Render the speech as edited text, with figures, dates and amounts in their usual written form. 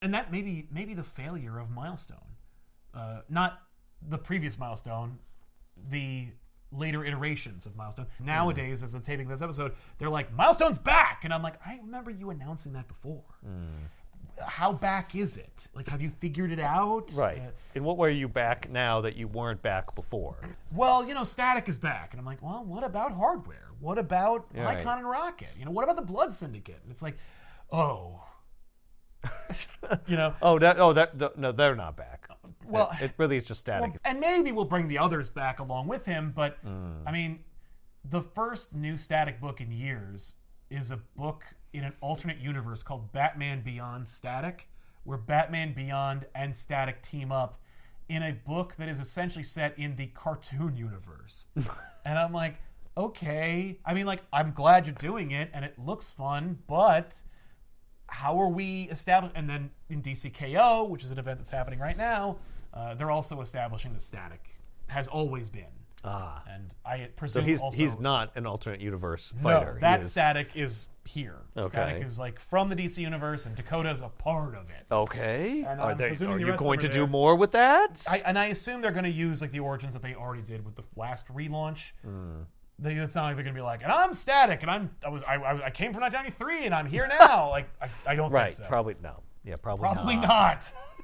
And that maybe the failure of Milestone. Not the previous Milestone, the later iterations of Milestone. Nowadays, as I'm taping this episode, they're like, Milestone's back! And I'm like, I remember you announcing that before. How back is it? Like, have you figured it out? Right. In what way are you back now that you weren't back before? Well, Static is back. And I'm like, well, what about hardware? What about Right. Icon and Rocket? What about the Blood Syndicate? And it's like, oh. No, they're not back. Well, it really is just Static. Well, and maybe we'll bring the others back along with him, but I mean, the first new Static book in years is a book in an alternate universe called Batman Beyond Static, where Batman Beyond and Static team up in a book that is essentially set in the cartoon universe. And I'm like, okay. I mean, like, I'm glad you're doing it, and it looks fun, but how are we establishing? And then in DCKO, which is an event that's happening right now, they're also establishing that Static has always been. And I presume So he's not an alternate universe fighter. No, that Static is here. Okay. Static is like from the DC universe, and Dakota's a part of it. Okay. And Are I'm presuming the you rest going of them to are do there. more with that? I assume they're going to use like the origins that they already did with the last relaunch. It's not like they're going to be like, and I'm Static, and I came from 1993, and I'm here now. Like I don't Right. think so. Probably no. Yeah. Probably Probably not. not.